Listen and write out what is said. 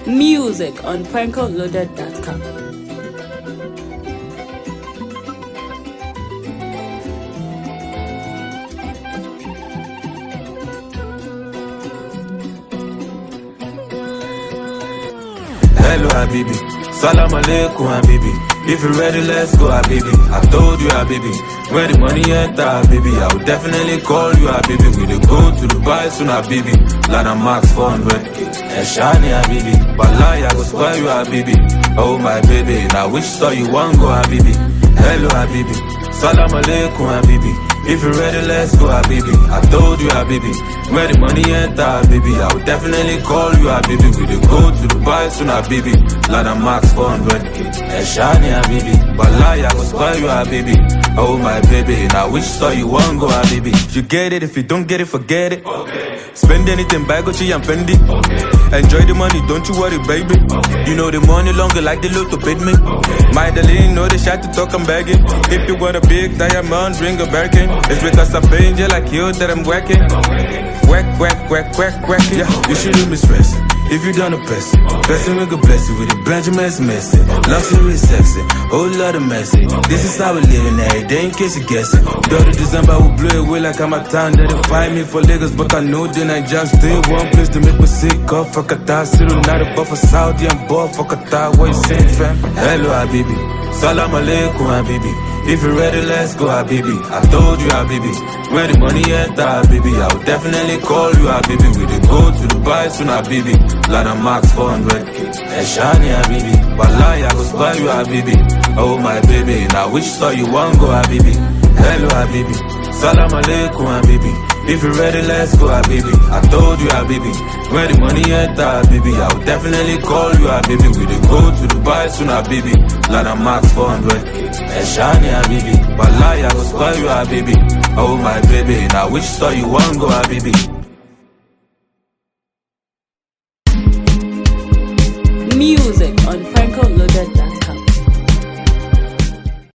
Music on prankoloaded.com. Hello Habibi, Salam Alaikum Habibi. If you're ready, let's go Habibi. I told you Habibi, when the money enter Habibi, I will definitely call you Habibi. We dey go to Dubai soon Habibi. Lana Max 400k, Shani Habibi. Wallahi I go spoil you Habibi. Oh my baby, now which store you want go Habibi? Hello Habibi, Salam Alaikum Habibi. If you're ready, let's go Habibi. I told you Habibi, when the money enter Habibi, I will definitely call you Habibi. We dey go to Dubai soon Habibi. Lana Max 400k, Shani Habibi. Wallahi I go spoil you Habibi. Oh my baby, now which store you want go Habibi? You get it, if you don't get it, forget it. Okay. Spend anything by Gucci and Fendi. Okay. Enjoy the money, don't you worry baby. Okay. You know the money longer like the Lotto paid me. Okay. My darling, know the shot to talk, I'm begging. Okay. If you want a big diamond, ring a Birkin. Okay. It's because I'm paying you like you that I'm working. Okay. Whack, yeah, you shouldn't be stressing. If you done a person, blessing we could bless you with the Benjamin's messy. Luxury sexy, whole lot of messy. This is how we living every day in case you guess it. Dirty December will blow away like I'm a town. They find me for Lagos, but I know then I just stay one place to make me sick. Off for Qatar, still not above for Saudi and bought for Qatar. What you saying, fam? Hello, Habibi. Salam Alaikum, Habibi. If you're ready, let's go, Habibi. I told you, Habibi. When the money enter, Habibi, I will definitely call you, Habibi. We dey go to Dubai soon, Habibi. Lana Max 400k, Shani Habibi. Wallahi I go spoil you, Habibi. Oh my baby, now which store you want go, Habibi? Hello, Habibi. Salam Alaikum, Habibi. If you're ready, let's go, Habibi. I told you, Habibi. When the money enter, Habibi, I will definitely call you, Habibi. We dey go to Dubai soon, Habibi. Lana Max 400k, Shani Habibi. Wallahi I go spoil you, Habibi. Oh my baby, now which store you want go, Habibi? Music on prankoloaded.com.